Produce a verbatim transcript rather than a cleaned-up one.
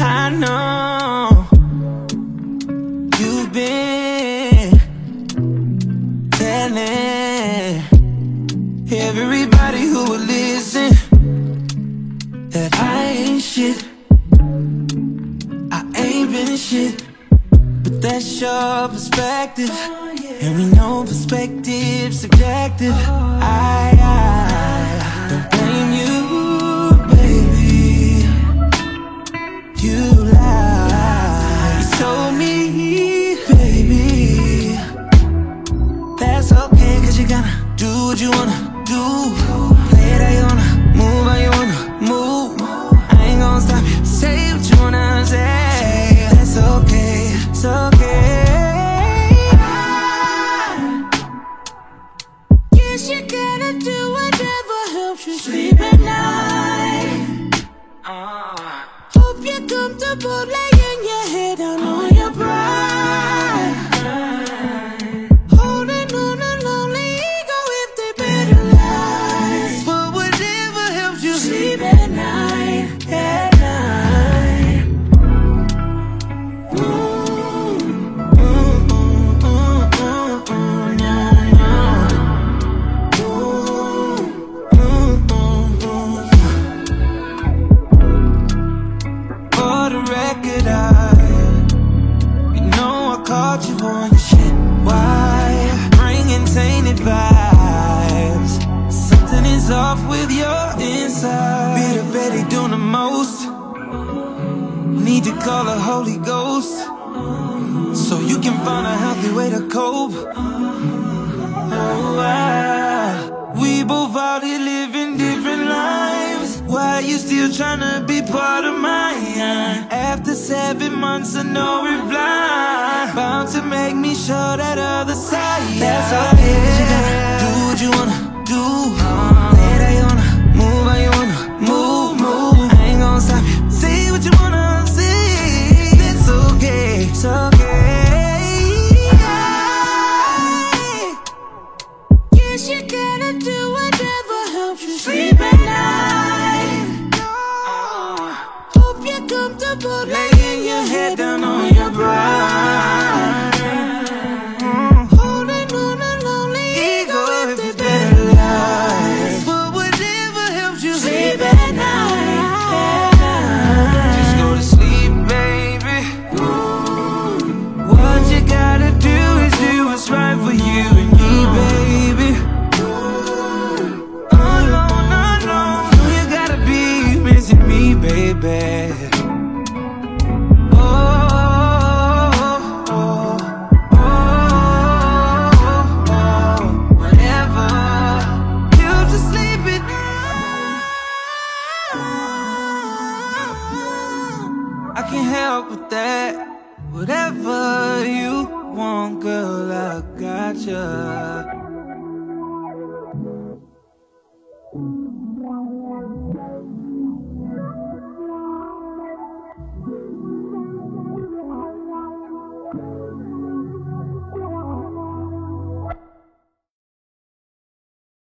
I know you've been telling everybody who would listen that I ain't shit, I ain't been shit. But that's your perspective, and we know perspective's subjective. I, I don't blame you, baby. You lied. You told me, baby, that's okay, cause you gotta do what you wanna do. Play it how you wanna, move how you wanna move. I ain't gonna stop you, say what you wanna say. That's okay, it's okay. I guess you gotta do whatever helps you sleep at night. uh. Hope you're comfortable laying your head down on your pride, holding on a lonely ego if they better lies. But whatever helps you sleep at night, at night. Ooh, ooh, ooh, ooh, ooh, ooh, nah, nah. Ooh, ooh, ooh, ooh. For the record, I, you know I caught you on your shit. Why? Bringing tainted vibes. Something is off with your inside. Bitter Betty doing the most. Need to call a Holy Ghost so you can find a healthy way to cope. Oh, I, we both out here living different lives. Why you still tryna be part of mine? After seven months of no reply, bound to make me show that other side. That's okay, cause you gotta do what you wanna do. Play it how you wanna, move how you wanna move, move. I ain't gonna stop you, say what you wanna say. That's okay, it's okay. I guess you gotta do whatever helps you sleep at night. Hope you're comfortable laying your head down on your bride, holding on a lonely ego if they better lies. But whatever helps you sleep at night, just go to sleep, baby. What you gotta do is do what's right for you and me, baby. Oh no, no, no, you gotta be missing me, baby. I can't help with that. Whatever you want, girl, I gotcha.